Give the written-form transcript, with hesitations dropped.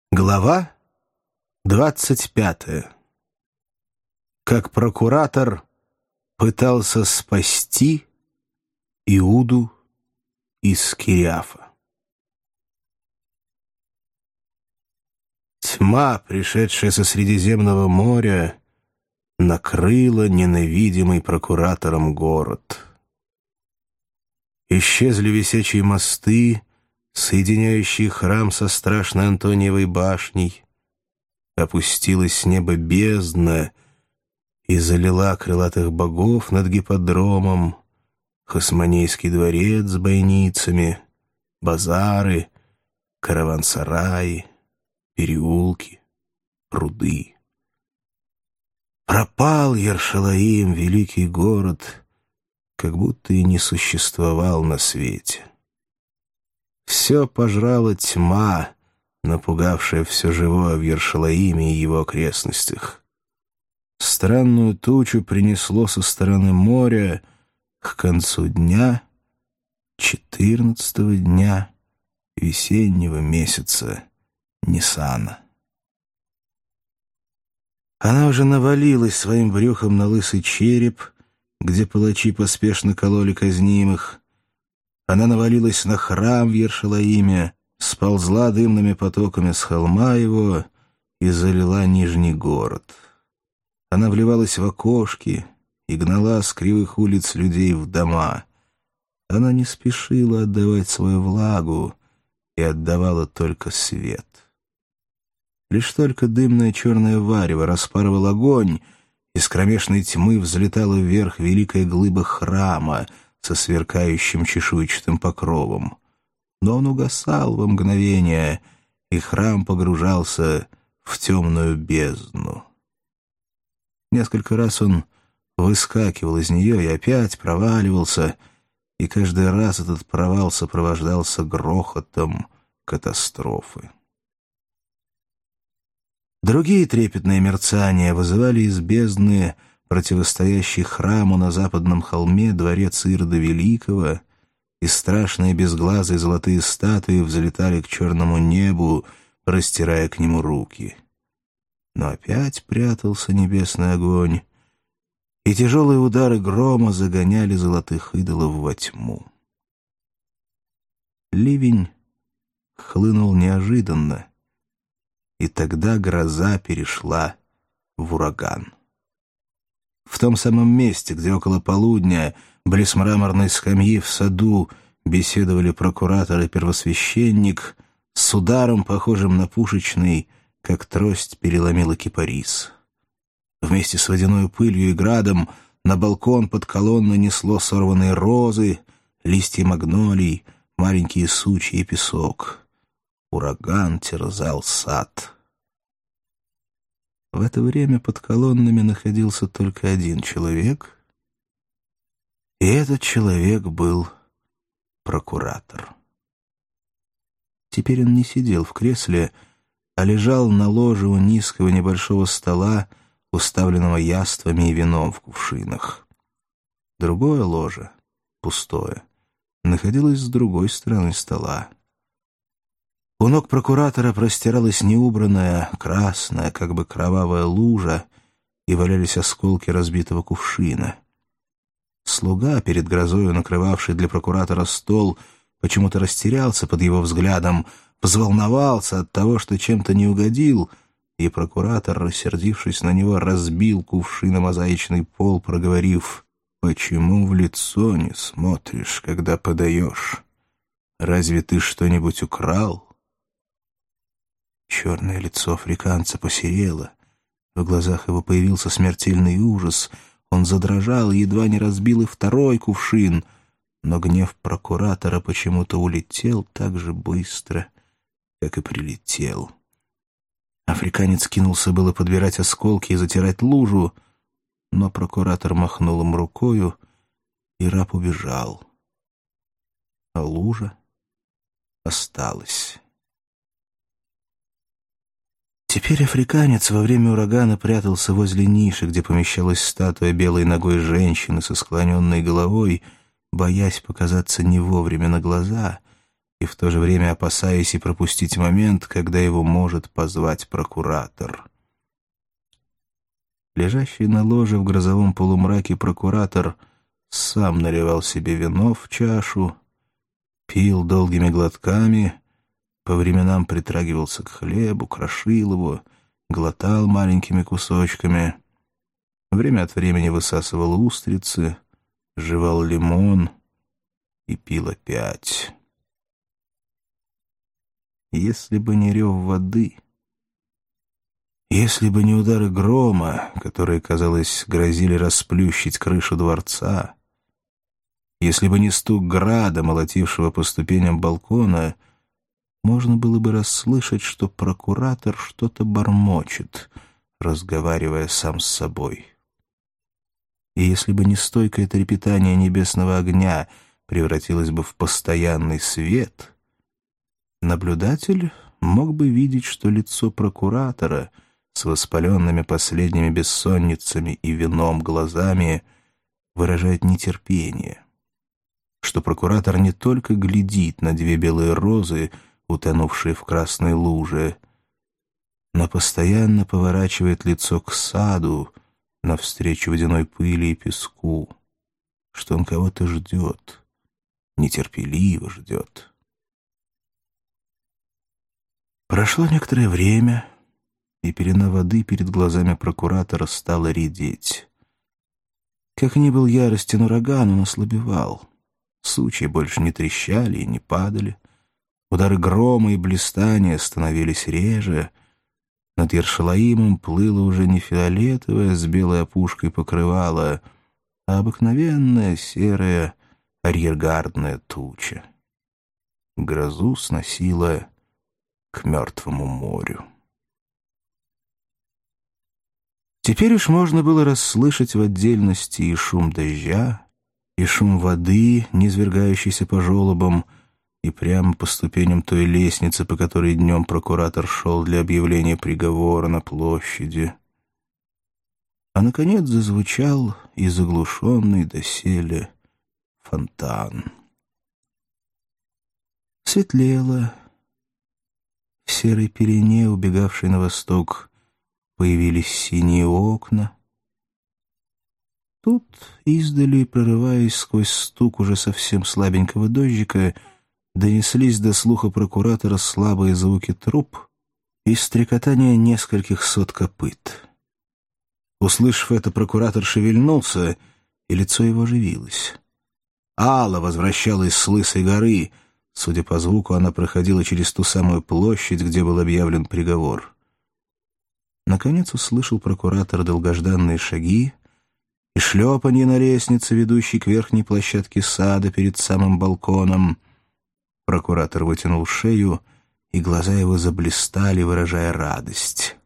Глава 25. Как прокуратор пытался спасти Иуду из Кириафа. Тьма, пришедшая со Средиземного моря, накрыла ненавидимый прокуратором город. Исчезли висячие мосты, соединяющие храм со страшной Антониевой башней. Опустилась с неба бездна и залила крылатых богов над гипподромом, Хасмонейский дворец с бойницами, базары, караван-сараи, переулки, пруды. Пропал Иершалаим, великий город, как будто и не существовал на свете. Все пожрала тьма, напугавшая все живое в Иершалаиме и его окрестностях. Странную тучу принесло со стороны моря к концу дня, 14-го дня весеннего месяца Ниссана. Она уже навалилась своим брюхом на лысый череп, где палачи поспешно кололи казнимых. Она навалилась на храм в Иершалаиме, сползла дымными потоками с холма его и залила нижний город. Она вливалась в окошки и гнала с кривых улиц людей в дома. Она не спешила отдавать свою влагу и отдавала только свет. Лишь только дымное черное варево распарывал огонь, из кромешной тьмы взлетала вверх великая глыба храма со сверкающим чешуйчатым покровом. Но он угасал во мгновение, и храм погружался в темную бездну. Несколько раз он выскакивал из нее и опять проваливался, и каждый раз этот провал сопровождался грохотом катастрофы. Другие трепетные мерцания вызывали из бездны противостоящий храму на западном холме дворец Ирода Великого, и страшные безглазые золотые статуи взлетали к черному небу, простирая к нему руки. Но опять прятался небесный огонь, и тяжелые удары грома загоняли золотых идолов во тьму. Ливень хлынул неожиданно, и тогда гроза перешла в ураган. В том самом месте, где около полудня, близ мраморной скамьи в саду, беседовали прокуратор и первосвященник, с ударом, похожим на пушечный, как трость переломила кипарис. Вместе с водяной пылью и градом на балкон под колонной несло сорванные розы, листья магнолий, маленькие сучья и песок. Ураган терзал сад. В это время под колоннами находился только один человек, и этот человек был прокуратор. Теперь он не сидел в кресле, а лежал на ложе у низкого небольшого стола, уставленного яствами и вином в кувшинах. Другое ложе, пустое, находилось с другой стороны стола. У ног прокуратора простиралась неубранная, красная, как бы кровавая лужа, и валялись осколки разбитого кувшина. Слуга, перед грозою накрывавший для прокуратора стол, почему-то растерялся под его взглядом, взволновался от того, что чем-то не угодил, и прокуратор, рассердившись на него, разбил кувшин о мозаичный пол, проговорив: «Почему в лицо не смотришь, когда подаешь? Разве ты что-нибудь украл?» Черное лицо африканца посерело, в глазах его появился смертельный ужас, он задрожал и едва не разбил и второй кувшин, но гнев прокуратора почему-то улетел так же быстро, как и прилетел. Африканец кинулся было подбирать осколки и затирать лужу, но прокуратор махнул им рукою, и раб убежал. А лужа осталась. Теперь африканец во время урагана прятался возле ниши, где помещалась статуя белой ногой женщины со склоненной головой, боясь показаться не вовремя на глаза, и в то же время опасаясь и пропустить момент, когда его может позвать прокуратор. Лежащий на ложе в грозовом полумраке прокуратор сам наливал себе вино в чашу, пил долгими глотками, по временам притрагивался к хлебу, крошил его, глотал маленькими кусочками, время от времени высасывал устрицы, жевал лимон и пил опять. Если бы не рев воды, если бы не удары грома, которые, казалось, грозили расплющить крышу дворца, если бы не стук града, молотившего по ступеням балкона, можно было бы расслышать, что прокуратор что-то бормочет, разговаривая сам с собой. И если бы не стойкое трепетание небесного огня превратилось бы в постоянный свет, наблюдатель мог бы видеть, что лицо прокуратора с воспаленными последними бессонницами и вином глазами выражает нетерпение, что прокуратор не только глядит на две белые розы, утонувшие в красной луже, но постоянно поворачивает лицо к саду навстречу водяной пыли и песку, что он кого-то ждет, нетерпеливо ждет. Прошло некоторое время, и пелена воды перед глазами прокуратора стала редеть. Как ни был яростен ураган, он ослабевал. Сучья больше не трещали и не падали. Удары грома и блистания становились реже. Над Ершалаимом плыло уже не фиолетовое с белой опушкой покрывало, а обыкновенная серая арьергардная туча. Грозу сносило к Мертвому морю. Теперь уж можно было расслышать в отдельности и шум дождя, и шум воды, низвергающейся по желобам, и прямо по ступеням той лестницы, по которой днем прокуратор шел для объявления приговора на площади. А, наконец, зазвучал и заглушенный доселе фонтан. Светлело. В серой пелене, убегавшей на восток, появились синие окна. Тут, издали, прорываясь сквозь стук уже совсем слабенького дождика, донеслись до слуха прокуратора слабые звуки труп и стрекотание нескольких сот копыт. Услышав это, прокуратор шевельнулся, и лицо его оживилось. Алла возвращалась с Лысой горы. Судя по звуку, она проходила через ту самую площадь, где был объявлен приговор. Наконец услышал прокуратор долгожданные шаги и шлепанье на лестнице, ведущей к верхней площадке сада перед самым балконом. Прокуратор вытянул шею, и глаза его заблистали, выражая радость.